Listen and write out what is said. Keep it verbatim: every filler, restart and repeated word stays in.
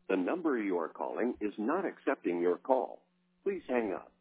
The number you are calling is not accepting your call. Please hang up